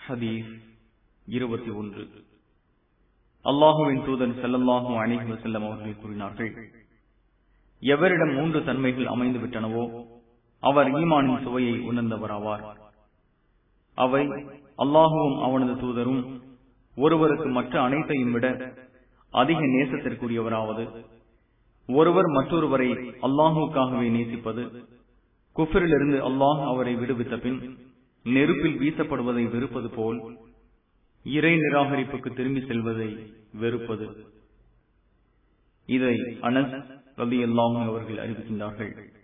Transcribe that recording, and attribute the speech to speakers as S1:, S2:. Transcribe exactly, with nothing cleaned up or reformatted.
S1: ஹதீஸ் இருபத்தி ஒன்று. அல்லாஹுவின் தூதர் ஸல்லல்லாஹு அலைஹி வஸல்லம் அவர்கள் கூறினார்கள், எவரிடம் மூன்று தன்மைகள் அமைந்து விட்டனவோ அவர் ஈமானின் சுவையை உணர்ந்தவராவார். அவை அல்லாஹுவும் அவனது தூதரும் ஒருவருக்கு மற்ற அனைத்தையும் விட அதிக நேசத்திற்குரியவராவது, ஒருவர் மற்றொருவரை அல்லாஹுக்காகவே நேசிப்பது, குஃப்ரிலிருந்து அல்லாஹ் அவரை விடுவித்த பின் நெருப்பில் வீசப்படுவதை வெறுப்பது போல் இறை நிராகரிப்புக்கு திரும்பி செல்வதை வெறுப்பது. இதை அனஸ் ரலியல்லாஹு அன்ஹு அவர்கள் அறிவிக்கின்றார்கள்.